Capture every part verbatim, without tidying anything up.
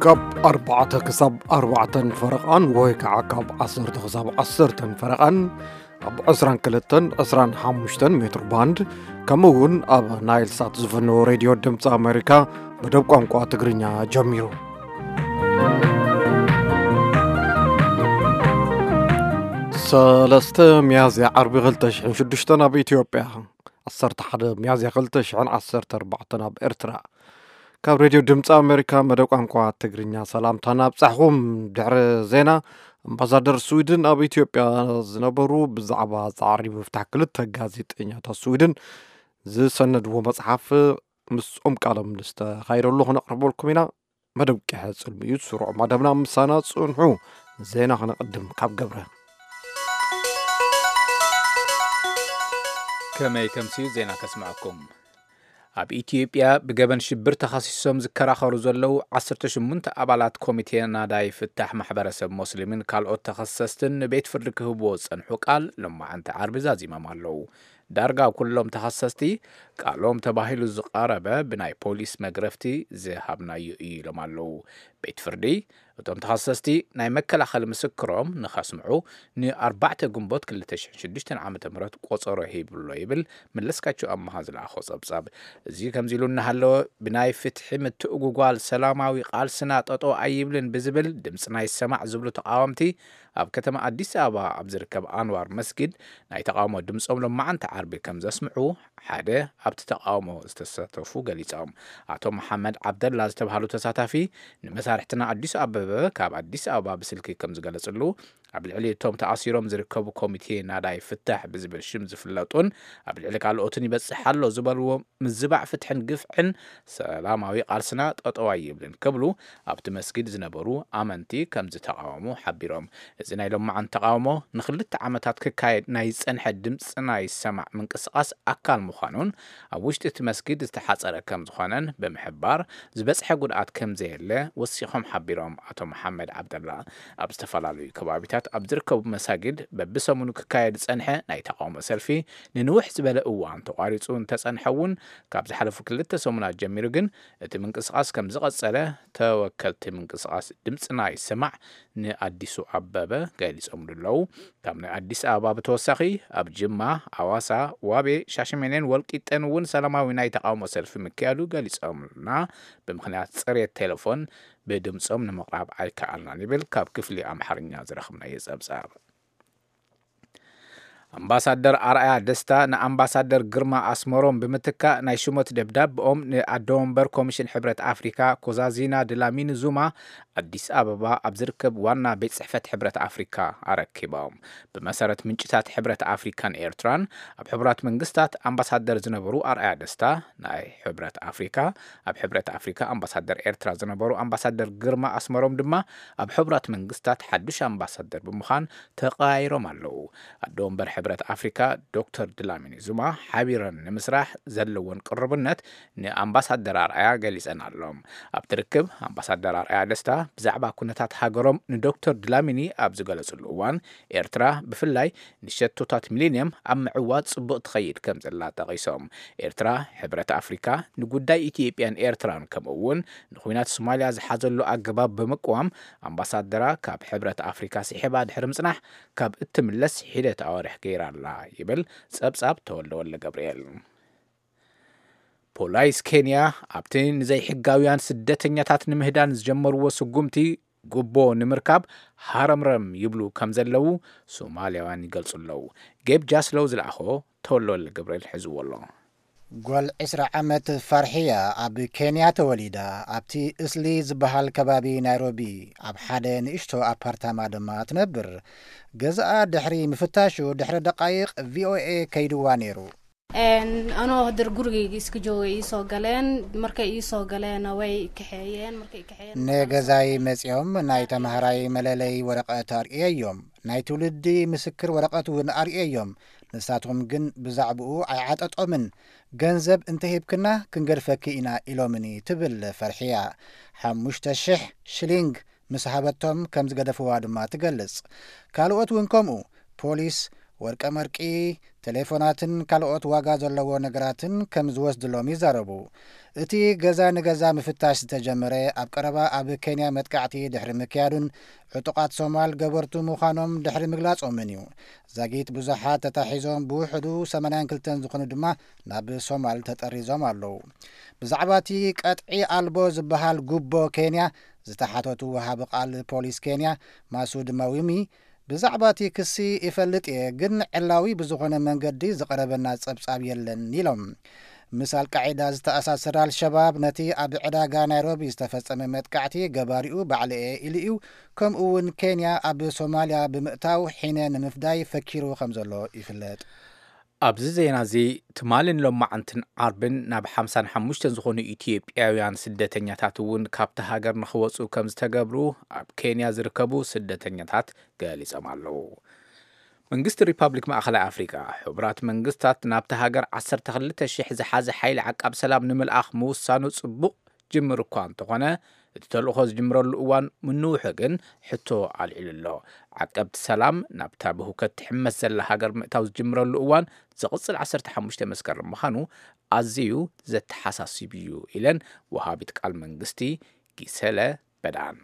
كاب أربعة كسب أربعة فرقان ويكع كاب عصرة كسب عصرة فرقان أب عسران كلتن عسران حمشتن متر باند كمون أب نايل سات زفنو راديو دمت أمريكا بدب قنقوة تقرينيا جميرو سلسته ميازي عربي غلتش عن شدشتنا بإثيوبيا عصرت حدا ميازي غلتش عن عصرت أربعتنا بإرترا كاب راديو دمت أمريكا مدوق أنقوى تقرينيا سلام تانا بصحهم دعر زينا امبازادر سويدن أب إثيوبيا زنبرو بزعبا زعري مفتح كلتها غازيت إنيا تا سويدن زي سند ومصحف مس أم كالم لستا خير الله نقربو لكمينا مدوق كحاز الميوت سرع مدبنا مسانا صنحو زينا خنقدم كاب قبره كما يتمسيو زينا كسمعكم ኣብ ኢትዮጵያ ብገበን ሽብር ተኻሲሶም ዝከራኸሩ ዘለዉ ዓሰርተ ሸሞንተ ኣባላት ኮሚቴ ናዳይ ፍታሕ ማሕበረሰብ ሙስሊምን ካልኦት ተኸሰስትን ቤት ፍርዲ ክህብዎ ፀንሑ ቃል ሎማዓንቲ ዓርቢ ዛዚሞም ኣለዉ ዳርጋ ኩሎም ተኸሰስቲ ቃሎም ተባሂሉ ዝቐረበ ብናይ ፖሊስ መግረፍቲ ዝሃብናዩ እዩ ኢሎም ኣለዉ ቤት ፍርዲ እቶም ተኸሰስቲ ናይ መከላኸሊ ምስክሮም ንኸስምዑ ንኣርባዕተ ግንቦት ክልተ ሽሕን ሽዱሽተን ዓመተ ምህረት ቆፀሮ ሂብሎ ይብል መለስካቸው ኣመሃ ዝለኣኾ ፀብጻብ እዚ ከምዚ ኢሉ እናሃለወ ብናይ ፍትሒ ምትእጉጓል ሰላማዊ ቃልስና ጠጦ ኣይብልን ብዝብል ድምፅና ይሰማዕ ዝብሉ ተቃወምቲ ኣብ ከተማ ኣዲስ ኣበባ ኣብ ዝርከብ ኣንዋር መስጊድ ናይ ተቃውሞ ድምፆም ሎማዓንቲ ዓርቢ ከም ዘስምዑ ሓደ ኣብቲ ተቃውሞ ዝተሳተፉ ገሊፆም ኣቶ መሐመድ ዓብደላ ዝተባሃሉ ተሳታፊ ንመሳርሕትና ኣዲስ ኣበበ ካብ ኣዲስ ኣበባ ብስልኪ ከም ዝገለጽሉ ኣብ ልዕሊ እቶም ተኣሲሮም ዝርከቡ ኮሚቴ ናዳይ ፍታሕ ብዝብል ሽም ዝፍለጡን ኣብ ልዕሊ ካልኦትን ይበፅሕ ኣሎ ዝበልዎ ምዝባዕ ፍትሕን ግፍዕን ሰላማዊ ቃልስና ጠጠዋ ይብልን ክብሉ ኣብቲ መስጊድ ዝነበሩ ኣመንቲ ከም ዝተቃወሙ ሓቢሮም እዚ ናይ ሎማዓንቲ ተቃውሞ ንክልተ ዓመታት ክካየድ ናይ ፀንሐ ድምፅና ይሰማዕ ምንቅስቃስ ኣካል ምዃኑን ኣብ ውሽጢ እቲ መስጊድ ዝተሓፀረ ከም ዝኾነን ብምሕባር ዝበፅሐ ጉድኣት ከም ዘየለ ወሲኾም ሓቢሮም ኣቶ መሐመድ ዓብደላ ኣብ ዝተፈላለዩ ከባቢታት ኣብ ዝርከቡ መሳጊድ በብሰሙኑ ክካየድ ፀንሐ ናይ ተቃውሞ ሰልፊ ንንውሕ ዝበለ እዋን ተቋሪፁ እንተፀንሐውን ካብ ዝሓለፉ ክልተ ሰሙናት ጀሚሩ ግን እቲ ምንቅስቃስ ከም ዝቐፀለ ተወከልቲ ምንቅስቃስ ድምፅና ይሰማዕ ንኣዲሱ ኣበበ ገሊፆም ኣለዉ ካብ ናይ ኣዲስ ኣበባ ብተወሳኺ ኣብ ጅማ ኣዋሳ ዋቤ ሻሸመኔን ወልቂጤን እውን ሰላማዊ ናይ ተቃውሞ ሰልፊ ምክያዱ ገሊፆምና ብምክንያት ፅሬት ቴሌፎን بدمصم نمقرب ኣይከኣልና ንብል ካብ ክፍሊ ኣምሓርኛ ዝረኽብናዮ ፀብጻብ ኣምባሳደር ኣርኣያ ደስታ ንኣምባሳደር ግርማ ኣስመሮም ብምትካ ናይ ሽሞት ደብዳቤኦም ንኣዶምበር ኮሚሽን ሕብረት ኣፍሪካ ኮዛዚና ድላሚን ዙማ ኣዲስ ኣበባ ኣብ ዝርከብ ዋና ቤት ጽሕፈት ሕብረት ኣፍሪካ ኣረኪቦም ብመሰረት ምንጭታት ሕብረት ኣፍሪካን ኤርትራን ኣብ ሕብራት መንግስታት ኣምባሳደር ዝነበሩ ኣርኣያ ደስታ ናይ ሕብረት ኣፍሪካ ኣብ ሕብረት ኣፍሪካ ኣምባሳደር ኤርትራ ዝነበሩ ኣምባሳደር ግርማ ኣስመሮም ድማ ኣብ ሕብራት መንግስታት ሓዱሽ ኣምባሳደር ብምዃን ተቀያይሮም ኣለዉ ኣዶምበር ሕብረት ኣፍሪካ ዶክተር ድላሚን ዙማ ሓቢረን ንምስራሕ ዘለዎን ቅርብነት ንኣምባሳደር ኣርኣያ ገሊፀን ኣሎም ኣብ ትርክብ ኣምባሳደር ኣርኣያ ደስታ ብዛዕባ ኩነታት ሃገሮም ንዶክተር ድላሚኒ ኣብ ዝገለጽሉ እዋን ኤርትራ ብፍላይ ንሸቶታት ሚሊኒየም ኣብ ምዕዋት ጽቡቕ ትኸይድ ከም ዘላ ጠቒሶም ኤርትራ ሕብረት ኣፍሪካ ንጉዳይ ኢትዮጵያን ኤርትራን ከምኡውን ንኹናት ሶማልያ ዝሓዘሉ ኣገባብ ብምቅዋም ኣምባሳደራ ካብ ሕብረት ኣፍሪካ ሲሕባ ድሕሪ ምጽናሕ ካብ እትምለስ ሂደት ኣዋርሕ ገይራላ ይብል ፀብጻብ ተወልደ ወለ ገብርኤል ፖላይስ ኬንያ ኣብቲ ንዘይ ሕጋውያን ስደተኛታት ንምህዳን ዝጀመርዎ ስጉምቲ ጉቦ ንምርካብ ሃረምረም ይብሉ ከም ዘለዉ ሶማልያውያን ይገልጹ ኣለዉ ጌብ ጃስሎው ዝለኣኾ ተወልደ ወለ ገብርኤል ሒዝዎ ኣሎ ጓል ዕስራ ዓመት ፈርሕያ ኣብ ኬንያ ተወሊዳ ኣብቲ እስሊ ዝበሃል ከባቢ ናይሮቢ ኣብ ሓደ ንእሽቶ ኣፓርታማ ድማ ትነብር ገዛኣ ድሕሪ ምፍታሹ ድሕሪ ደቃይቕ ቪኦኤ ከይድዋ ነይሩ أنا هدر جورجي إسكجوي يسوقلين مركي يسوقلين أوي كحيين مركي كحيين نجزاي مسيوم نايت مهراي ملالي ورقة أرئي يوم نايت ولدي مسكر ورقة ونأرئي يوم نساتهم جن بزعبو عيعات أطمن جنزب انتهي بكنا كنجرفك إنا إلومني تبل فرحية حموش تشح شلينج مسحبتهم كم زقدفوا ما تجلس قالوا وينكمو بوليس ወርቀ መርቂ ቴሌፎናትን ካልኦት ዋጋ ዘለዎ ነገራትን ከም ዝወስድሎም ይዛረቡ እቲ ገዛ ንገዛ ምፍታሽ ዝተጀመረ ኣብ ቀረባ ኣብ ኬንያ መጥቃዕቲ ድሕሪ ምክያዱን ዕጡቃት ሶማል ገበርቱ ምዃኖም ድሕሪ ምግላጾምን እዩ ዛጊት ብዙሓት ተታሒዞም ብውሕዱ ሰማንያ ክልተ ዝኾኑ ድማ ናብ ሶማል ተጠሪዞም ኣለዉ ብዛዕባ እቲ ቀጥዒ ኣልቦ ዝበሃል ጉቦ ኬንያ ዝተሓተቱ ወሃቢ ቃል ፖሊስ ኬንያ ማሱድ ማዊሚ ብዛዕባ እቲ ክሲ ይፈልጥ እየ ግን ዕላዊ ብዝኾነ መንገዲ ዝቐረበና ጸብጻብ የለን ኢሎም ምስ አልቃዒዳ ዝተኣሳሰረ አልሸባብ ነቲ ኣብ ዕዳጋ ናይሮቢ ዝተፈጸመ መጥቃዕቲ ገባሪኡ ባዕልኤ ኢሉ እዩ ከምኡ እውን ኬንያ ኣብ ሶማልያ ብምእታው ሒነ ንምፍዳይ ፈኪሩ ከም ዘሎ ይፍለጥ ኣብዚ ዜና እዚ ትማልን ሎማዓንትን ዓርብን ናብ ሓምሳ ወሓሙሽተ ዝኾኑ ኢትዮጵያውያን ስደተኛታት እውን ካብቲ ሃገር ንኽወፁ ከም ዝተገብሩ ኣብ ኬንያ ዝርከቡ ስደተኛታት ገሊፆም ኣለዉ መንግስቲ ሪፐብሊክ ማእኸላይ አፍሪካ ሕብራት መንግስታት ናብቲ ሃገር ዓሰርተ ክልተ ሽሕ ዝሓዘ ሓይሊ ዓቃብ ሰላም ንምልኣኽ ምውሳኑ ጽቡቕ ጅምር እኳ እንተኾነ እቲ ተልእኾ ዝጅምረሉ እዋን ምንውሑ ግን ሕቶ ኣልዒሉ ኣሎ ዓቀብቲ ሰላም ናብታ ብሁከት ትሕመስ ዘላ ሃገር ምእታው ዝጅምረሉ እዋን ዝቕፅል ዓሰርተ ሓሙሽተ መስከረም ምዃኑ ኣዝዩ ዘተሓሳስብ እዩ ኢለን ወሃቢት ቃል መንግስቲ ጊሰለ በዳን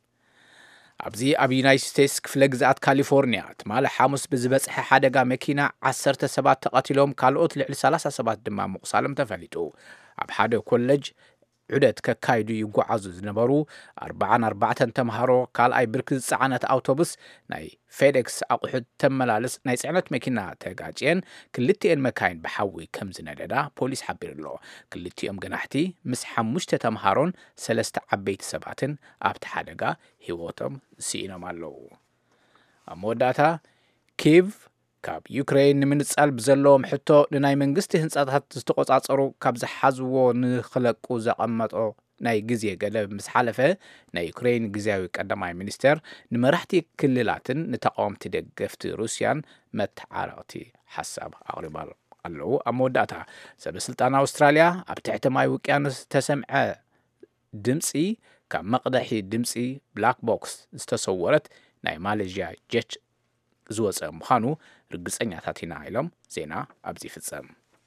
ኣብዚ ኣብ ዩናይትድ ስቴትስ ክፍለ ግዛኣት ካሊፎርኒያ ትማሊ ሓሙስ ብዝበፅሐ ሓደጋ መኪና ዓሰርተ ሰባት ተቐቲሎም ካልኦት ልዕሊ ሰላሳ ሰባት ድማ ምቑሳሎም ተፈሊጡ ኣብ ሓደ ኮሌጅ ዑደት ከካይዱ ይጓዓዙ ዝነበሩ ኣርባዓን ኣርባዕተን ተምሃሮ ካልኣይ ብርኪ ዝፀዓነት ኣውቶቡስ ናይ ፌዴክስ ኣቑሑት ተመላለስ ናይ ጽዕነት መኪና ተጋጭየን ክልቲአን መካይን ብሓዊ ከም ዝነደዳ ፖሊስ ሓቢሩ ኣሎ ክልቲኦም ገናሕቲ ምስ ሓሙሽተ ተምሃሮን ሰለስተ ዓበይቲ ሰባትን ኣብቲ ሓደጋ ሂወቶም ስኢኖም ኣለዉ ኣብ መወዳእታ ኪየቭ ካብ ዩክሬን ንምንጻል ብዘለዎም ሕቶ ንናይ መንግስቲ ህንጻታት ዝተቆጻጸሩ ካብ ዝሓዝዎ ንኽለቁ ዘቐመጦ ናይ ግዜ ገደብ ምስ ሓለፈ ናይ ዩክሬን ግዜያዊ ቀዳማይ ሚኒስተር ንመራሕቲ ክልላትን ንተቃወምቲ ደገፍቲ ሩስያን መተዓረቕቲ ሓሳብ ኣቕሪባ ኣለዉ ኣብ መወዳእታ ሰበስልጣን ኣውስትራልያ ኣብ ትሕቲ ማይ ውቅያኖስ ተሰምዐ ድምፂ ካብ መቕደሒ ድምፂ ብላክ ቦክስ ዝተሰወረት ናይ ማሌዥያ ጀት ዝወፀ ምዃኑ ርግፀኛታት ኢና ኢሎም ዜና ኣብዚ ይፍጸም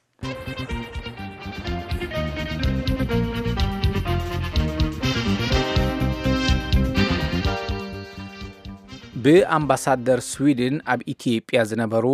ብኣምባሳደር ስዊድን ኣብ ኢትዮጵያ ዝነበሩ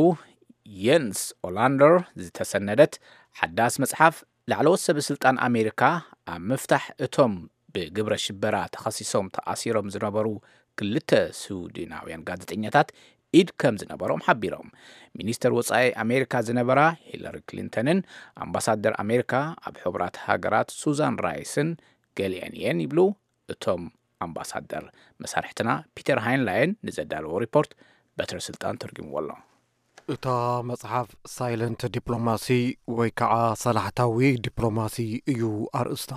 የንስ ኦላንደር ዝተሰነደት ሓዳስ መጽሓፍ ላዕለዎት ሰበስልጣን ኣሜሪካ ኣብ ምፍታሕ እቶም ብግብረ ሽበራ ተኸሲሶም ተኣሲሮም ዝነበሩ ክልተ ስዊድናውያን ጋዜጠኛታት ኢድ ከም ዝነበሮም ሓቢሮም ሚኒስተር ወጻኢ ኣሜሪካ ዝነበራ ሂለሪ ክሊንተንን ኣምባሳደር ኣሜሪካ ኣብ ሕብራት ሃገራት ሱዛን ራይስን ገሊአን እየን ይብሉ እቶም ኣምባሳደር መሳርሕትና ፒተር ሃይንላይን ንዘዳለዎ ሪፖርት በትረ ስልጣን ተርጊምዎ ኣሎ እታ መጽሓፍ ሳይለንት ዲፕሎማሲ ወይ ከዓ ሰላሕታዊ ዲፕሎማሲ እዩ ኣርእስታ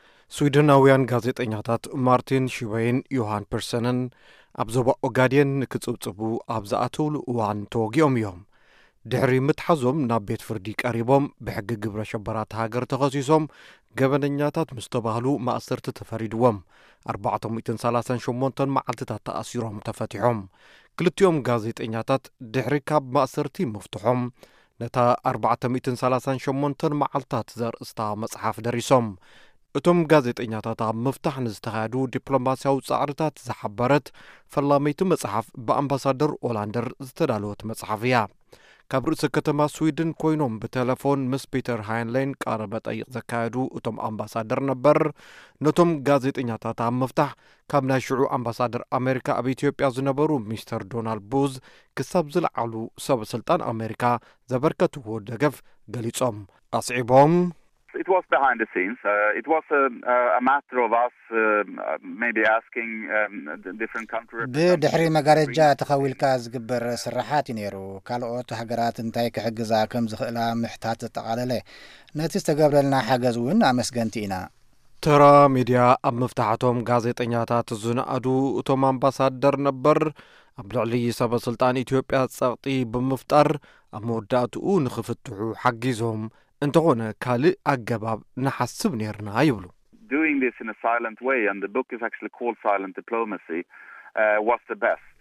ስዊድናውያን ጋዜጠኛታት ማርቲን ሽበይን ዮሃን ፐርሰንን ኣብ ዞባ ኦጋዴን ንክጽብጽቡ ኣብ ዝኣተውሉ እዋን ተወጊኦም እዮም ድሕሪ ምትሓዞም ናብ ቤት ፍርዲ ቀሪቦም ብሕጊ ግብረ ሸበራት ሃገር ተኸሲሶም ገበነኛታት ምስ ተባህሉ ማእሰርቲ ተፈሪድዎም ኣርባዕተ ሚእትን ሰላሳን ሸሞንተ መዓልትታት ተኣሲሮም ተፈቲሖም ክልቲኦም ጋዜጠኛታት ድሕሪ ካብ ማእሰርቲ ምፍትሖም ነታ ኣርባዕተ ሚእትን ሰላሳን ሸሞንተ መዓልትታት ዘርእስታ መጽሓፍ ደሪሶም እቶም ጋዜጠኛታት ኣብ ምፍታሕ ንዝተኻየዱ ዲፕሎማስያዊ ጻዕርታት ዝሓበረት ፈላመይቲ መጽሓፍ ብኣምባሳደር ኦላንደር ዝተዳለወት መጽሓፍ እያ ካብ ርእሰ ከተማ ስዊድን ኮይኖም ብቴሌፎን ምስ ፒተር ሃይንላይን ቃረ መጠይቕ ዘካየዱ እቶም ኣምባሳደር ነበር ነቶም ጋዜጠኛታት ኣብ ምፍታሕ ካብ ናይ ሽዑ ኣምባሳደር ኣሜሪካ ኣብ ኢትዮጵያ ዝነበሩ ሚስተር ዶናልድ ቡዝ ክሳብ ዝለዓሉ ሰበስልጣን ኣሜሪካ ዘበርከትዎ ደገፍ ገሊጾም ኣስዒቦም It was behind the scenes. Uh, it was a, a matter of us uh, maybe asking um, different countries. بدحري مغارجا تخويلكا ዝግበር ስራሓት ይነሩ ካልኦት ሃገራት እንታይ ክሕግዛ ከም ዝኽእላ ምሕታት ተቃለለ ነቲ ዝተገብረልና ሓገዝ እውን ኣመስገንቲ ኢና ተራ ሚድያ ኣብ ምፍታሕቶም ጋዜጠኛታት ዝነኣዱ እቶም ኣምባሳደር ነበር ኣብ ልዕሊ ሰበስልጣን ኢትዮጵያ ጸቕጢ ብምፍጣር ኣብ መወዳእትኡ ንኽፍትሑ ሓጊዞም እንተኾነ ካልእ ኣገባብ ንሓስብ ነርና ይብሉ Doing this in a silent way and the book is actually called Silent Diplomacy uh, was the best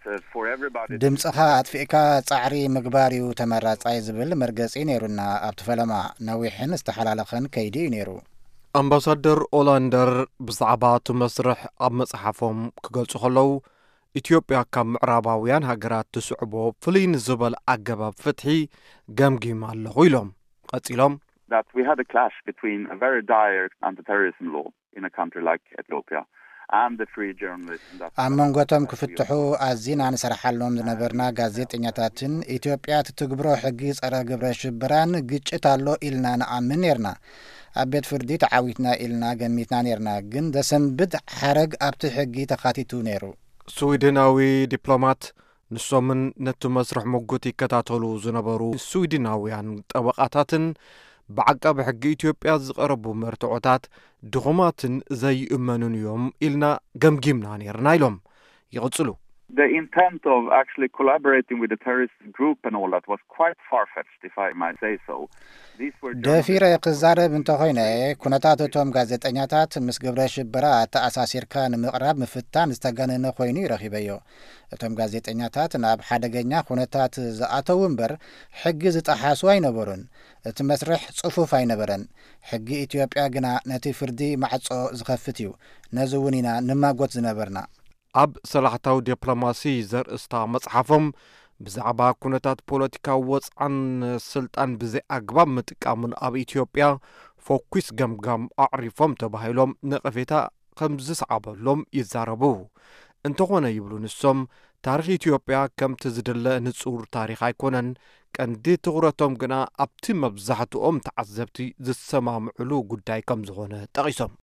uh, for everybody. ድምጽኻ አጥፊእካ ጻዕሪ ምግባሪው ተመራጻይ ዝብል መርገጺ ነይሩና ኣብቲ ፈለማ ነዊሕን ዝተሓላለኸን ከይዲ እዩ ነይሩ። ኣምባሳደር ኦላንደር ብዛዕባ እቲ መስርሕ ኣብ መጽሓፎም ክገልጹ ከለዉ ኢትዮጵያ ካብ ምዕራባውያን ሃገራት ትስዕቦ ፍሉይ ንዝበል ኣገባብ ፍትሒ ገምጊም ኣለኹ ኢሎም ቀጺሎም that we had a clash between a very dire anti-terrorism law in a country like Ethiopia and the free journalism that ኣብ መንጎቶም ክፍትሑ ኣዝና ንሰርሓሎም ዝነበርና ጋዜጠኛታትን ኢትዮጵያ ትትግብሮ ሕጊ ጸረ ግብረ ሽብራን ግጭት ኣሎ ኢልና ንኣምን ነርና። ኣብ ቤት ፍርዲ ተዓዊትና ኢልና ገሚትና ነርና። ግን ደሰንብድ ሓረግ ኣብቲ ሕጊ ተኻቲቱ ነይሩ። ስዊድናዊ ዲፕሎማት ንሶምን ነቲ መስርሕ ሙጉት ይከታተሉ ዝነበሩ ስዊድናውያን ጠበቃታትን بعقب حق إثيوبيا زقربوا مرتعوتات دخمات زي أمنون يوم إلنا جمجمنا نيرنا لهم يغسلوا. The intent of actually collaborating with the terrorist group and all that was quite far-fetched, if I might say so. These were دافيرة يقزار بنت خوينا كونتات توم غازيتانياتات مس غبره شبرا تاساسيركا نمقرب مفتان استغانن خويني رخيبيو توم غازيتانياتات ناب حدغኛ كونتات زاتو ومبر حق زطحاسو አይነበሩን እቲ መስርሕ ጽፉፍ አይነበረን ሕጊ ኢትዮጵያ ግና ነቲ ፍርዲ ማዕጾ ዝኸፍት እዩ ነዝውኒና ንማጎት ዝነበርና ኣብ ሰላሕታዊ ዲፕሎማሲ ዘርእስታ መጽሓፎም ብዛዕባ ኩነታት ፖለቲካ ወጽዓን ስልጣን ብዘይ ኣግባብ ምጥቃምን ኣብ ኢትዮጵያ ፎኩስ ገምጋም ኣዕሪፎም ተባሂሎም ነቐፌታ ከም ዝሰዓበሎም ይዛረቡ እንተኾነ ይብሉ ንሶም ታሪኽ ኢትዮጵያ ከምቲ ዝደለ ንጹር ታሪኽ ኣይኮነን ቀንዲ ትኹረቶም ግና ኣብቲ መብዛሕትኦም ተዓዘብቲ ዝሰማምዕሉ ጉዳይ ከም ዝኾነ ጠቒሶም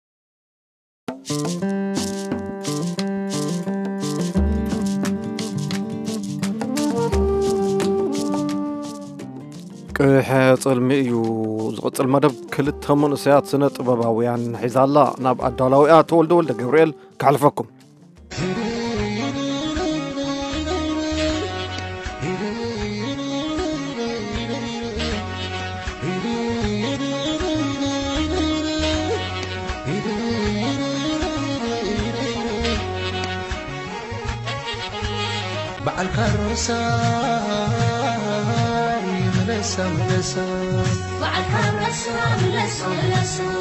كحصل ميو زقصل مدب كلت همون سيات سنة طباباويان حيزالا ناب أدالاويات ولد ولد جبريل كعلفكم بعد الكروسة ملسا ملسا بعد الكروسة ملسا ملسا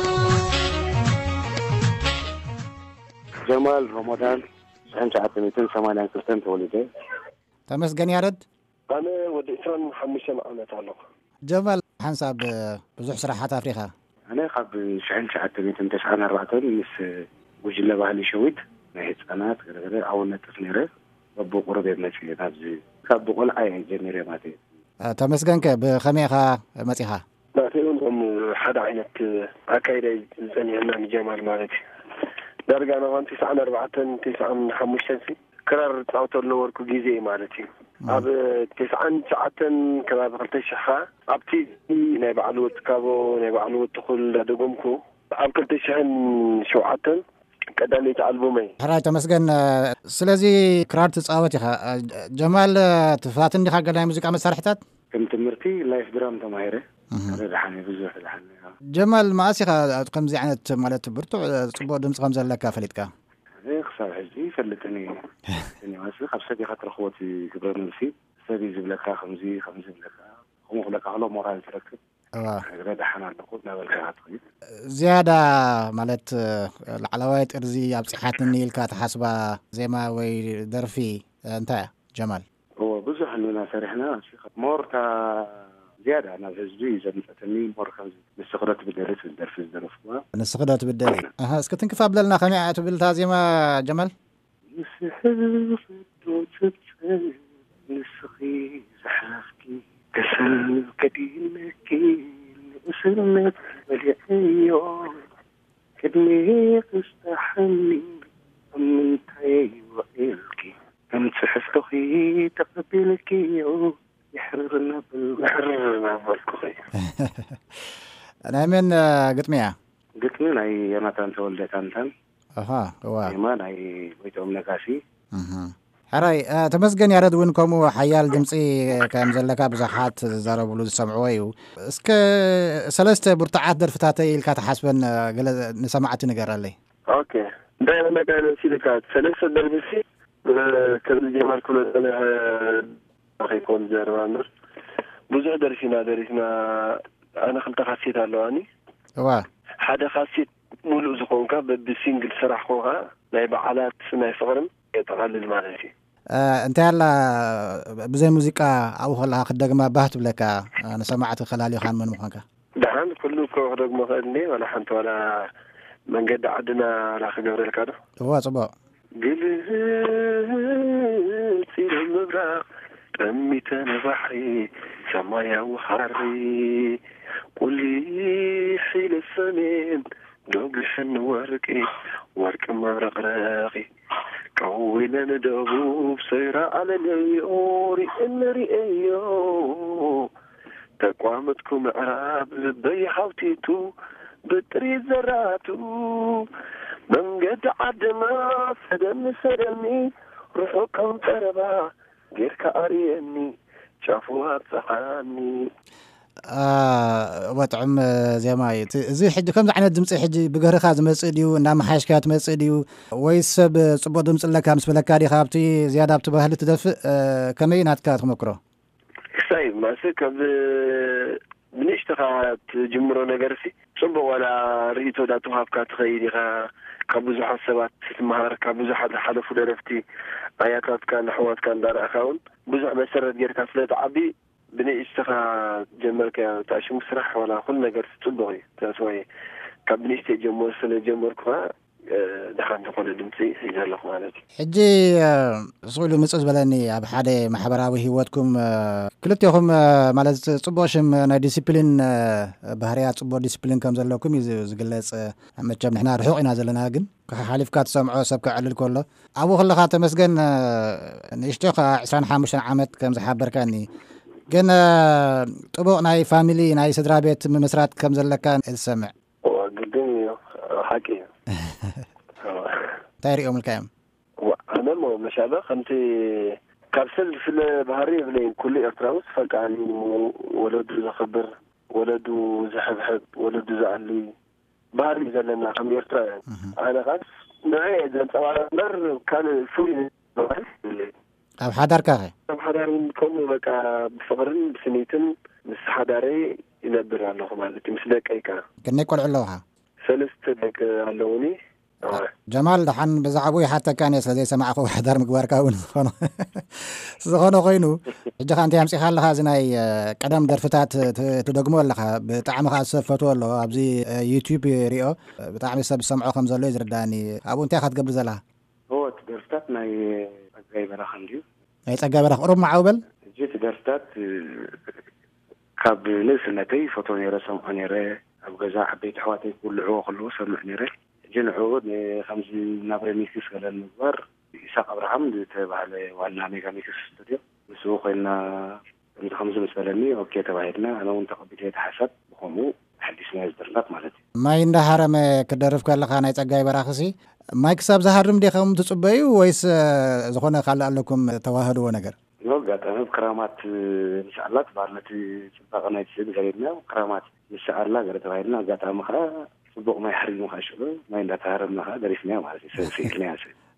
جمال رمضان أنت عتمتين ثمانية كستان تولده تمسجن يا رد أنا ودي إسلام حمشة معنا تعلق جمال حنساب بزح صراحة أفريقيا أنا خاب شعن عتمتين تسعة أربعة مس وجل بهالي شويت نهيت أنا غير أول نتفنيره ربو قرب يبنتي نابزي خاب بقول عين جنيرة ماتي تمسجن بخميخة مسيحة لا تقولهم حدا عينك أكيد زني أنا جمال مالتي درجة أنا وأنت تسعة أربعة تسعة حمشة كرر تعوت اللور كجيزي مالتي أب تسعة ساعة كذا بقلت الشحة أبتي نبي علوت كابو نبي علوت تدخل دقومكو أب قلت الشحن شوعة كذا اللي تعلمومي حراج تمسجن سلازي كرار تصاوت يا جمال تفاتني خا قدام موسيقى مسرحتات كنت مرتي لايف درام تماهيره هذا حني بزوح الحن جمال ما أسيخ قمزي عنت مالت برتو صبوا دمس قمزة لك فلتك إيه خسر حجي فلتني إني ما أسيخ بسدي خاطر أخواتي كبر نفسي سدي زبلك خمسي خمسين لك هم لك على مرة تركت آه هذا حنا نقودنا بالكهات زيادة مالت العلاوات إرزي أبصحات النيل كات حسبة زي ما وي درفي أنت جمال هو بزح إننا فرحنا شيخ مورتا زيادة أنا فزبي زي فتني مور خمسة نستخدمت بالدرس الدرس الدرس ما نستخدمت بالدرس أها اسكتن كيف قبلنا خميعة بالتازي ما جمال نسحب وتبتل نسخي زحافكي كسل كدينك وسلمت واليوم كدني استحني من تاي وإلكي كم تحفتخي تقبلك يوم يحررنا بالحررنا بالكوي أنا من قطمية قطمية أي أنا تان تولد تان تان أها هو إيمان أي بيتهم نقاشي أها حراي تمسجن يا رد وينكم حيال دمسي كم زلكا بزحات زاربوا له سمعوي اسك ثلاثه برتعات درفتاتي الكات حسبن قال نسمعت نقرا لي اوكي دايما قالوا سيلكات ثلاثه دربسي كذا جمال كل أنا أخيكون زرمانر بزح درسنا درسنا أنا خلت خاصيت علواني وا هذا خاصيت ملو زخونك بالسينجل سرح خوها لا يبعالات سناي فقرم يتقلل مالتي انت هلا بزي موسيقى او هلا خدغما باهت بلك انا سمعت خلالي خان من مخانك دحان كله كوخدغ مخدني ولا حنت ولا من قد عدنا لا خبر لك هذا هو صبا قلت المبرق أميتنا بحري سمايا وحري قولي حيل السمين دوق الحن ورقي ورق مرق راقي كوينا ندوب سيرا على اليوري النري ايو تقوامتكم عراب لبي حوتيتو بتري زراتو من قد عدنا سدن سدني روحو كم تربا غير كاريني شافوها صحاني آه وطعم زي ما زي حد كم زعنا دمص حد بغرخا زمص ديو انا محاشكات مص ديو ويس بصبو دمص لك امس بلكا دي خابتي زياده بتبهل تدف آه كمينات كات مكرو صايب ما سك بنشتغل جمرو نغرسي صبو ولا ريتو داتو هافكات خيريها كابوزو حسابات مهار كابوزو حد حدا فدرفتي اياتات كان حوات كان دار اخاون بزح مسرت غيركا فلات عبي بني اشتغل جمرك تاش مسرح ولا كل نجار تطبقي تسوي كابني تجمر سنه جمركها دخلت تقول دمتي يجر لك مالتي حجي سؤال مصص بلاني اب حدا محبراوي هيوتكم كلتيهم مالت صبوشم نا ديسيبلين بهريات صبو ديسيبلين كم زلكم يزغلص مچم نحنا رحقنا زلنا ግን حالفك تسمعوا سبك علل كله ابو خلخا تمسجن نشتق عشرين وخمسة عامت كم زحبركاني ግን ጥቡቅ ናይ ፋሚሊ ናይ ስድራ ቤት መስራት ከም ዘለካ السمع وقدم حكي تاريخ ملكام وانا مو مشابه خمتي كابسل في البحريه بلين كل ارتراوس فقعني ولد زخبر ولد زحبحب ولد زعلي بحري زلنا كم يرترا انا قاعد معي طبعا مر كان فوق اب حدارك اخي اب حدار كم بقى بصبرن بسنيتن مس حداري ينبر الله مالتي مس دقيقه كني يقول علوها ثلاث دقائق علوني جمال دحن بزعبوي حتى كان يسلي سمع اخو حدار مغوار كاون خنو زخنو خينو اجا انت امسي خالها زناي قدم درفتات تدغمو لها بطعم خاصفتو له ابزي يوتيوب ريو بطعم سب سمعو خم زلو يزرداني ابو انت خاتقبل زلا هو درفتات ناي اجاي برخ انديو اي صقا برخ قرب معوبل جيت درفتات كاب نسنتي فوتوني رسم انيره ابغى حبيت حواتي كل عوق له سمعني ري جن عود خمس نبر ميكس على المزبر إسحاق إبراهيم تبع له وعلنا ميكا ميكس استوديو مسوق لنا من خمس مسألة أوكي تبعنا أنا وانتقد بجهة حسب بخمو حديثنا يزدرلات مالتي ما يندهر ما كدرف كلا خانة تجاي براخسي ما يكسب زهرم دي خم تصبيو ويس زخنا خلى لكم تواهدوا ونجر لوجات أنا بكرامات إن شاء الله تبارنتي تبقى يصير غيرنا وكرامات إن شاء الله غير تبعنا جات أمخرا صبوا ما يحرموا خشبه ما يندهر منها درسنا مالتي سنسيكنا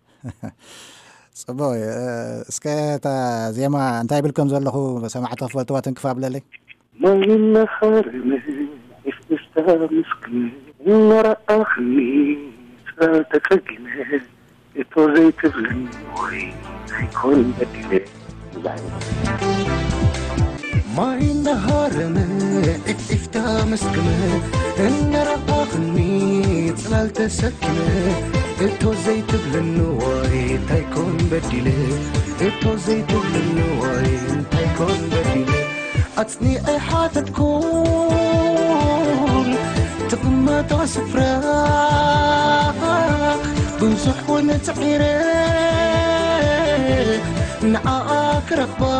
صبوا اسكتا زي ما انت بالكم زلخو سمعت فلتوات انكفاب للي ما ينخر استمسكني نرأخني تتقني اتوزيت بلنوي هيكون بدلي ما ينهار اتفتا مسكنه نرأخني تلال تسكنه اتوزيت بلنوي هيكون بدلي اتوزيت بلنوي هيكون بدلي أتني أي حاجة تكون تقمت عصفراء بنصح ونتعيري نعاك رغبا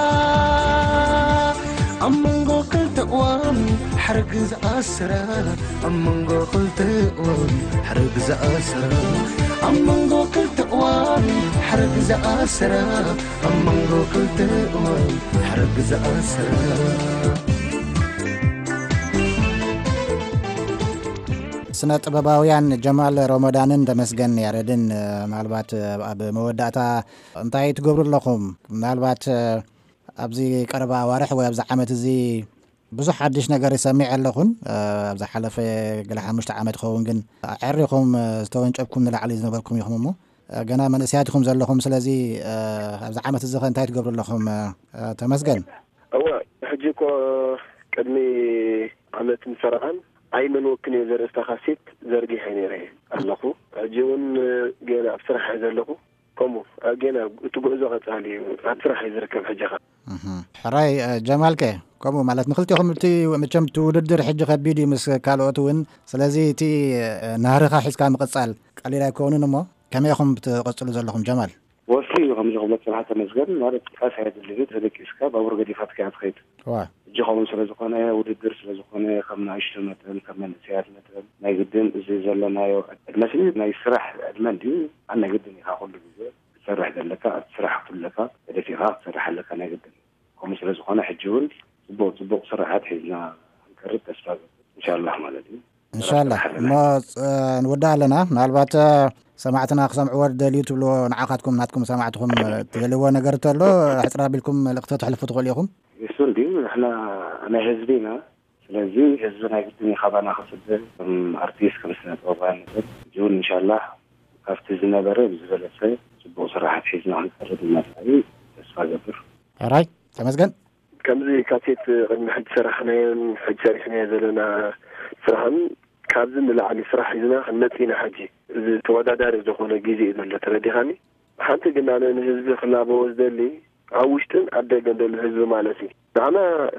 أمنغو قلت أوام حرق زأسرا أمنغو قلت أوام حرق زأسرا أمنغو قلت أوام حرق زأسرا أمنغو قلت أوام حرق زأسرا ስነ ጥበባውያን ጀማል ረመዳንን ተመስገን ያረድን ምናልባት ኣብ መወዳእታ እንታይ ትገብሩ ኣለኹም ምናልባት ኣብዚ ቀረባ ዋርሕ ወይ ኣብዚ ዓመት እዚ ብዙሕ ሓድሽ ነገር ይሰሚዕ ኣለኹን ኣብዚ ሓለፈ ገለ ሓሙሽተ ዓመት ኸውን ግን ዕሪኹም ዝተወንጨብኩም ንላዕሊ ዝነበርኩም ኢኹም እሞ ገና መንእስያትኩም ዘለኹም ስለዚ ኣብዚ ዓመት እዚ እንታይ ትገብሩ ኣለኹም ተመስገን እዋ ሕጂ እኮ ቅድሚ ዓመት ምሰራን ኣይመን ወክን የዘርእስታ ካሴት ዘርጊሐ ነይረ ኣለኹ ሕጂ እውን ገና ኣብ ስራሕ ዘለኹ ከምኡ ገና እቲ ጉዕዞ ቀጻሊ ኣብ ስራሕ ይዝርከብ ሕጂ ኸ ሕራይ ጀማልከ ከምኡ ማለት ንክልቲኹም እቲ መቸም ትውድድር ሕጂ ከቢድ ምስ ካልኦት እውን ስለዚ እቲ ናህርኻ ሒዝካ ምቕጻል ቀሊል ኣይኮኑን እሞ ከመይ ኢኹም ትቐጽሉ ዘለኹም ጀማል ወሲ ከምዚ ክብለት ስራሕ ተመስገን ማለት ቃስ ሃይድልህ ተደቂስካ ባቡር ገዲፋት ከያ ትኸይድ ዋ እጂ ኸውን ስለ ዝኾነ ውድድር ስለ ዝኾነ ከም ናይሽቶ መጠን ከም መንእስያት መጠን ናይ ግድን እዚ ዘለናዮ ዕድመስሊ ናይ ስራሕ ዕድመን ድዩ ኣነ ግድን ኢኻ ኩሉ ግዜ ትሰርሕ ዘለካ ስራሕ ኩለካ ደፊኻ ትሰርሕ ኣለካ ናይ ግድን ከምኡ ስለ ዝኾነ ሕጂ እውን ጽቡቕ ጽቡቕ ስራሓት ሒዝና ክንቀርብ ተስፋ ኢንሻላህ ማለት እዩ ኢንሻላህ እሞ ንወዳ ኣለና ምናልባት ሰማዕትና ክሰምዕዎ ደልዩ ትብሎ ንዓኻትኩም ናትኩም ሰማዕትኩም ትደልይዎ ነገር ተሎ ሕፅራ ቢልኩም መልእኽቲ ተሕልፉ ትኽእሉ ኢኹም እሱ እንዲ ንሕና ናይ ህዝቢ ኢና ስለዚ ህዝቢ ናይ ግድን ኢኻባና ክስብር ከም ኣርቲስት ከም ስነ ጥበባውያን ነገር እውን ኢንሻላህ ካብቲ ዝነበረ ብዝበለሰ ጽቡቕ ስራሓት ሒዝና ክንቀርብ እናትዓሊ ተስፋ ገብር ሕራይ ተመስገን ከምዚ ካሴት ቅድሚ ሕጂ ሰራሕናዮን ሕጂ ሰሪሕናዮ ዘለና ስራሕን ካብዚ ንላዕሊ ስራሕ ሒዝና ክንመፂና ሕጂ እዚ ተወዳዳሪ ዝኾነ ግዜ እዩ ዘሎ ተረዲኻኒ ሓንቲ ግን ኣነ ንህዝቢ ክላበዎ ዝደሊ ኣብ ውሽጥን ኣብ ደገን ዘሎ ህዝቢ ማለት እዩ ንዓና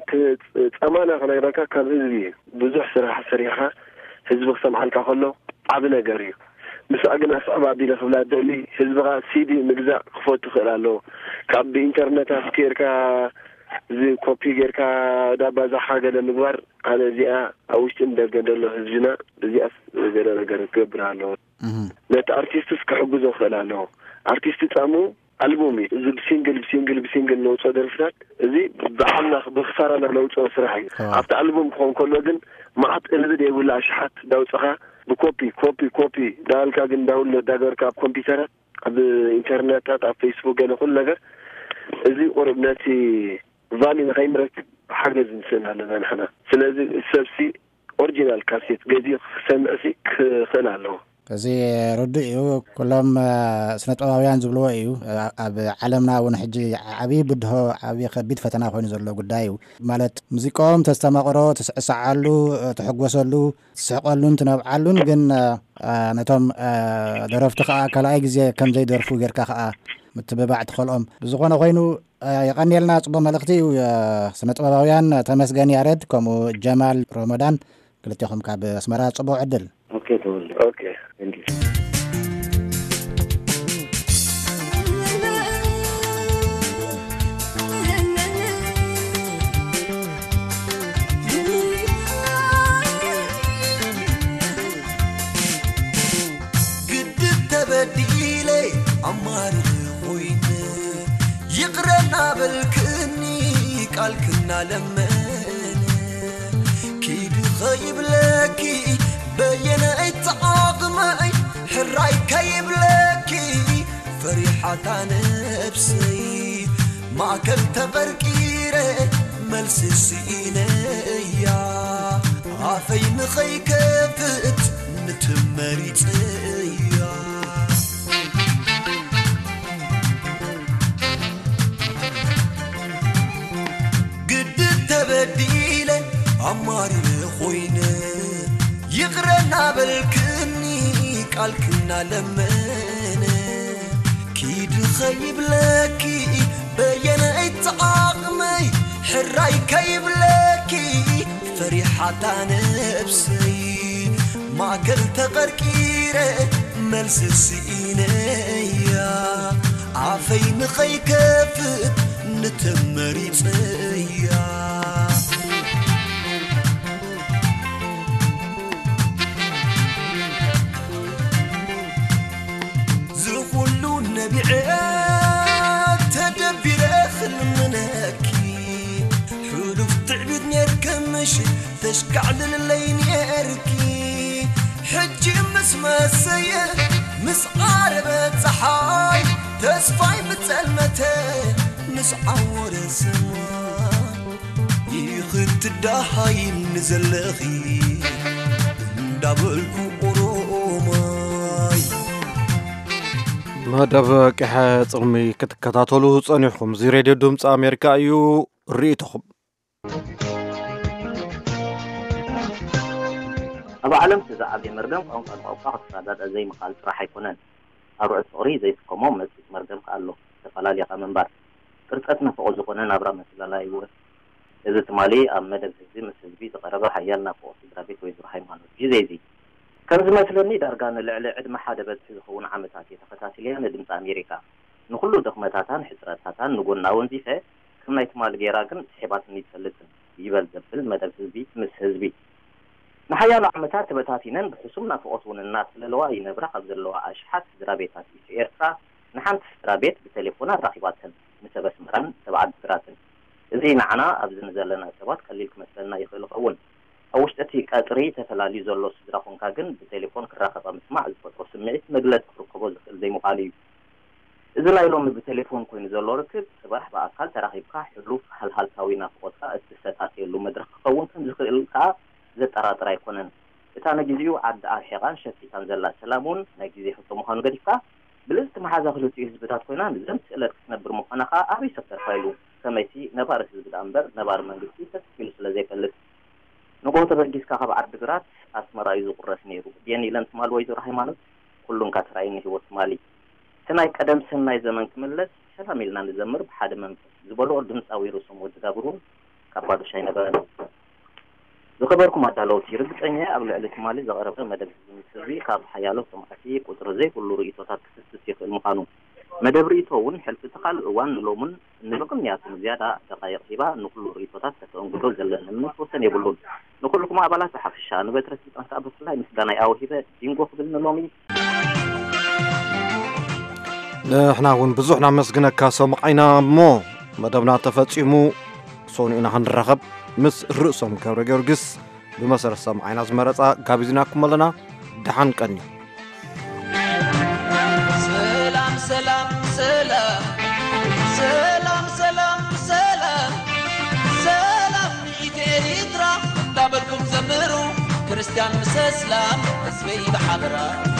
ፀማና ክነግረካ ካብ ህዝቢ እዩ ብዙሕ ስራሕ ሰሪሕኻ ህዝቢ ክሰምዓልካ ከሎ ዓብ ነገር እዩ ምስኣ ግን ኣስዕባ ኣቢለ ክብላ ደሊ ህዝብኻ ሲዲ ምግዛእ ክፈቱ ክእል ኣለዎ ካብ ብኢንተርነት ኣስኬርካ እዚ ኮፒ ጌርካ ዳባዛሓ ገለ ምግባር ኣነ እዚኣ ኣብ ውሽጥን ደገን ዘሎ ህዝብና እዚኣስ ገለ ነገር ክገብር ኣለዎ ነቲ ኣርቲስትስ ክሕግዞ ክእል ኣለዎ ኣርቲስት ጣዕሙ ኣልቡም እዩ እዚ ብሲንግል ብሲንግል ብሲንግል ነውፅኦ ደርፍታት እዚ ብዓልና ብክሳራና ነውፅኦ ስራሕ እዩ ኣብቲ ኣልቡም ክኾን ከሎ ግን ማዓት እልቢ ደይብላ ኣሽሓት ዳውፅኻ ብኮፒ ኮፒ ኮፒ ዳልካ ግን ዳውንሎድ ዳገበርካ ኣብ ኮምፒተራት ኣብ ኢንተርኔታት ኣብ ፌስቡክ ገለ ኩሉ ነገር እዚ ቁርብ ነቲ ቫሊ ንኸይምረክብ ሓገዝ ንስእና ኣለና ንሕና ስለዚ ሰብሲ ኦሪጂናል ካሴት ገዚ ክሰምዕሲ ክኽእል ኣለዎ እዚ ርዱእ እዩ ኩሎም ስነ ጥበባውያን ዝብልዎ እዩ ኣብ ዓለምና እውን ሕጂ ዓብዪ ብድሆ ዓብዪ ከቢድ ፈተና ኮይኑ ዘሎ ጉዳይ እዩ ማለት ሙዚቃኦም ተስተማቕሮ ትስዕሳዓሉ ትሕጎሰሉ ትስሕቐሉን ትነብዓሉን ግን ነቶም ደረፍቲ ከዓ ካልኣይ ግዜ ከም ዘይደርፉ ጌርካ ከዓ ምትብባዕ ትኸልኦም ብዝኾነ ኮይኑ የቐኒየልና ጽቡቕ መልእኽቲ እዩ ስነ ጥበባውያን ተመስገን ያሬድ ከምኡ ጀማል ረመዳን ክልቲኹም ካብ ኣስመራ ጽቡቕ ዕድል ኦኬ ተወል ኦኬ ቴንክ ዩ ግድብ ተበዲለ ኣማር ኮይነ ይቅረና በልክኒ ቃልክና ለመነ ኪድ ኸይብለኪ በየነ እትዓቕመይ ሕራይ ከይብለኪ ፈሪሓታ ነብሰይ ማእከል ተቐርቂረ መልሲ ስኢነያ ኣፈይ ንኸይከፍት ንትመሪፅያ ግድብ ተበዲለ ኣማሪነ ኾይነ ይቅረና በልክኒ ቃልክና ለመነ ኪድ ኸይብለኪ በየነ እትዓቕመይ ሕራይ ከይብለኪ ፈሪሓታ ነብሰይ ማእከል ተቐርቂረ መልሲ ስኢነያ ኣፈይ ንኸይከፍት ንተመሪፅያ ዝኹሉ ነቢዐት ተደቢረ ክልምነኪ ሕሉፍ ትዕቢት ነርከምሽ ተሽካዕልለይ ነርኪ ምስ ዓረበት ፀሓይ ተስፋይ ብፀልመተ ምስ ዓወረ ሰማይ ይኽትዳሃይ ንዘለኺ እንዳበልኩ ኦሮማይ መደብ ቅሐ ጽልሚ ክትከታተሉ ጸኒሕኩም እዚ ሬድዮ ድምፂ ኣሜሪካ እዩ ርእይትኹም ኣብ ዓለም ተዛዓቢ መርገም ቋንቋ ቋንቋ ክሳዳድ ዘይምኻል ስራሕ ኣይኮነን ኣብ ርዕሲ ፍቕሪ ዘይስከሞም መስክ መርገም ከኣሎ ዝተፈላለየ መንባር ቅርፀት ነፍቆ ዝኾነ ናብራ መስላላ ይውር እዚ ትማሊ ኣብ መደብ ህዝቢ ምስ ህዝቢ ዝቐረበ ሓያል ናፍቆ ስድራ ቤት ወይዘሮ ሃይማኖት ግዜ እዚ ከም ዝመስለኒ ዳርጋ ንልዕሊ ዕድመ ሓደ በዝሒ ዝኸውን ዓመታት የተኸታተልያ ንድምፂ ኣሜሪካ ንኩሉ ድኽመታታን ሕፅረታታን ንጎና ወንዚፈ ከም ናይ ትማሊ ጌራ ግን ስሒባትን ይትፈልጥን ይበል ዘብል መደብ ህዝቢ ምስ ህዝቢ ንሓያሉ ዓመታት ተበታቲነን ብሕሱም ናፍቆት እውን እናስለለዋ ይነብራ ካብ ዘለዋ ኣሽሓት ስድራ ቤታት ኢትዮ ኤርትራ ንሓንቲ ስድራ ቤት ብቴሌፎን ኣራኺባተን ንሰበስመራን ሰብዓት ስራትን እዚ ንዓና ኣብዚ ንዘለና ሰባት ቀሊል ክመስለና ይኽእል ይኸውን ኣብ ውሽጢ እቲ ቀፅሪ ተፈላልዩ ዘሎ ስድራ ኮንካ ግን ብቴሌፎን ክራኸባ ምስማዕ ዝፈጥሮ ስምዒት መግለፂ ክርከቦ ዝኽእል ዘይምዃሉ እዩ እዚ ናይ ሎሚ ብቴሌፎን ኮይኑ ዘሎ ርክብ ፅባሕ ብኣካል ተራኺብካ ሕሉፍ ሃልሃልታዊ ናፍቆትካ እትሰጣትየሉ መድረክ ክኸውን ከም ዝኽእል ከዓ ዘጠራጥር ኣይኮነን እታ ንግዚኡ ዓዲ ኣርሒቓን ሸፊታን ዘላ ሰላም እውን ናይ ግዜ ሕቶ ምዃኑ ገዲፍካ ብልዝቲ መሓዛ ክልቲኡ ህዝብታት ኮይና ንዘምቲ ዕለት ክትነብር ምዃና ከዓ ኣበይ ሰብ ተርፋይሉ ከመይቲ ነባር ህዝቢ ዳ እምበር ነባር መንግስቲ ተስኪሉ ስለ ዘይፈልጥ ንጎሆ ተበጊስካ ካብ ዓዲ ግራት ኣስመራ እዩ ዝቁረስ ነይሩ ድየን ኢለን ትማል ወይዘሮ ሃይማኖት ኩሉን ካትራይኒ ህይወት ትማሊ እቲ ናይ ቀደም ሰናይ ዘመን ክምለስ ሰላም ኢልና ንዘምር ብሓደ መንፈስ ዝበልኦ ድምፃዊ ርእሶም ወዲ ዳብሩን ካብ ባዶሻይ ነበረ ዝኸበርኩም ኣዳለውቲ ርግፀኛ ኣብ ልዕሊ ትማሊ ዘቐረበ መደብ ህዝቢ ካብ ሓያሎ ሰማዕቲ ቁጥሪ ዘይብሉ ርእቶታት ክስስስ ይኽእል ምዃኑ መደብ ርእቶ እውን ሕልፊ እቲ ካልእ እዋን ንሎምን ንብቕምያቱን ዝያዳ ደቃይቕ ሂባ ንኩሉ ርእቶታት ከተእንግዶ ዘለና ምንትወሰን የብሉን ንኩልኩም ኣባላት ብሓፍሻ ንበትረ ስልጣን ከዓ ብፍላይ ምስጋናይ ኣወሂበ ዲንጎ ክብል ንሎሚ ንሕና እውን ብዙሕ ናመስግነካ ሰማዓይና እሞ መደብና ተፈፂሙ ሶኒኡና ክንረኸብ ምስ ርእሶም ገብረ ጊዮርጊስ ብመሰረት ሰማዓይና ዝመረፃ ጋቢዝናኩም ኣለና ድሓን ቀኒ ሰላም ሰላም ሰላም ሰላም ሰላም ሰላም ሰላም ኢትኤሪትራ እንዳበልኩም ዘምሩ ክርስቲያን ምስ እስላም ህዝበይ ብሓበራ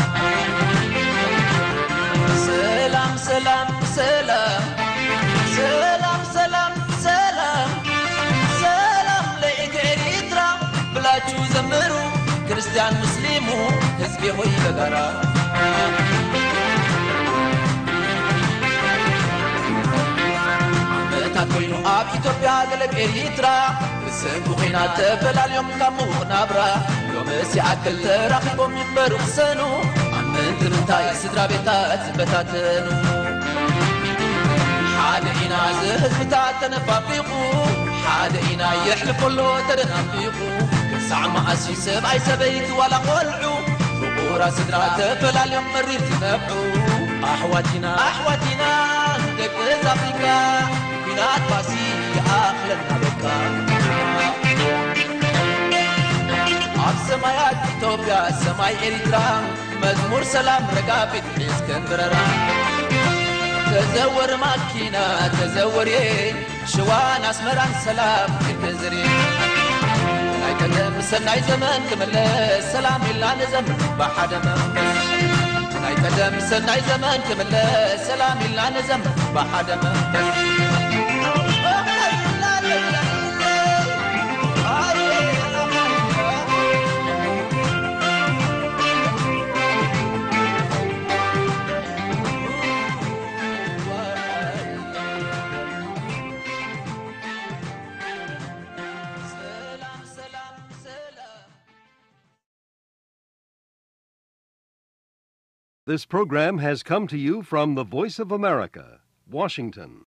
ሰላም ሰላም ሰላም ሰላም ሰላም ሰላም ሰላም ለኢትኤሪትራ ብላችሁ ዘምሩ ክርስቲያን ሙስሊሙ ህዝቢ ሆይ በጋራ ኮይኑ ኣብ ኢትዮጵያ ገለብ ኤሪትራ ብስንኩ ኹናት ተፈላልዮም ካብ ምዉቕ ናብራ ሎም ሲዓክል ተራኺቦም ይንበሩ ክሰኑ ኣብ ምንቲ ምንታይ ስድራ ቤታት ዝበታተኑ ሓደ ኢና ዝህዝብታት ተነፋፊቑ ሓደ ኢና የሕልፈሎ ተደናፊቑ ክሳዕ መዓሲ ሰብኣይ ሰበይቲ ዋላ ቆልዑ ፍቑራ ስድራ ተፈላልዮም መሪር ዝነብዑ ኣሕዋቲና ኣሕዋቲና ደቂ ኣፍሪካ ኩናት ባሲ ኣኽለና በካ ኣብ ሰማያት ኢትዮጵያ ሰማይ ኤሪትራ መዝሙር ሰላም ረጋቢት ሒዝከን በረራ ተዘወር ማኪና ተዘወርየ ሽዋን ኣስመራን ሰላም ክተዝርየ ናይ ቀደም ሰናይ ዘመን ክምለስ ሰላም ኢልና ንዘምር ብሓደ መንፈስ ናይ ቀደም ሰናይ ዘመን ክምለስ ሰላም ኢልና ንዘምር ብሓደ መንፈስ This program has come to you from the Voice of America, Washington.